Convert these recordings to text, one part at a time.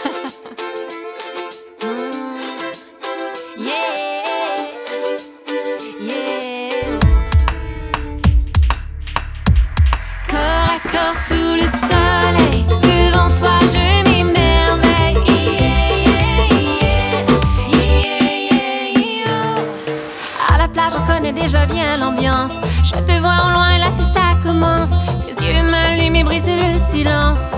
Corps à corps sous le soleil, devant toi je m'émerveille. À la plage on connaît déjà bien l'ambiance. Je te vois au loin, là tout ça commence. Tes yeux m'allument et brisent le silence.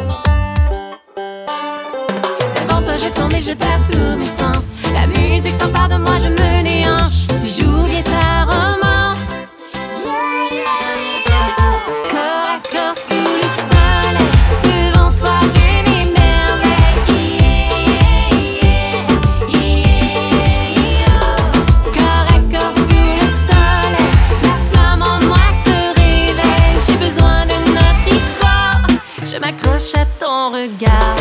Devant toi je tombe et je perds tous mes sens. La musique s'empare de moi, je me déhanche. Tu joues bien ta romance. Corps à corps sous le soleil, devant toi je m'émerveille. Corps à corps sous le soleil, la flamme en moi se réveille. J'ai besoin de notre histoire, je m'accroche à ton regard.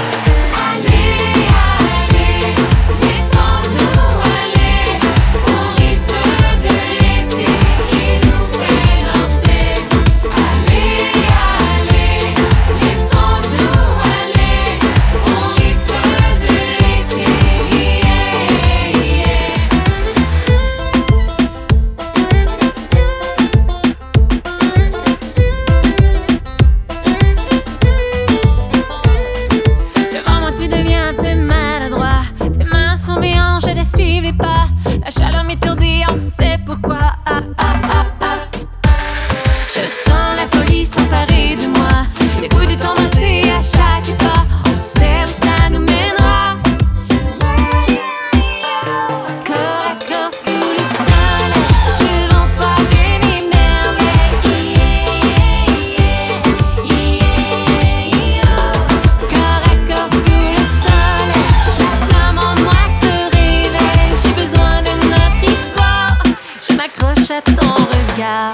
Suivre les pas, la chaleur m'étourdit, on sait pourquoi. Je sens la folie s'emparer de moi, les coups de t'embrasser à chaque pas. On sait où ça nous mènera. Corps à corps sous le soleil, devant toi je m'émerveille. Corps à corps sous le soleil, la flamme en moi se réveille. J'ai besoin de notre histoire, je m'accroche à ton regard.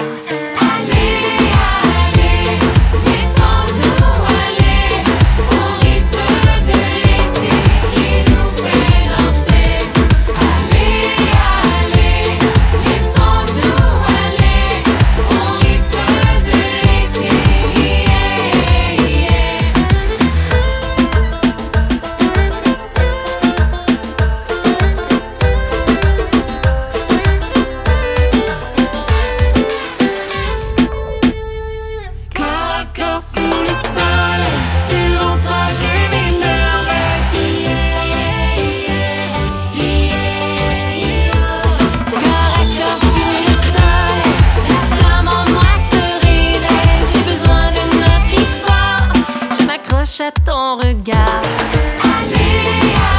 Sous le soleil, devant toi je m'émerveille. Corps à corps sous le soleil, la flamme en moi se réveille. J'ai besoin de notre histoire, je m'accroche à ton regard.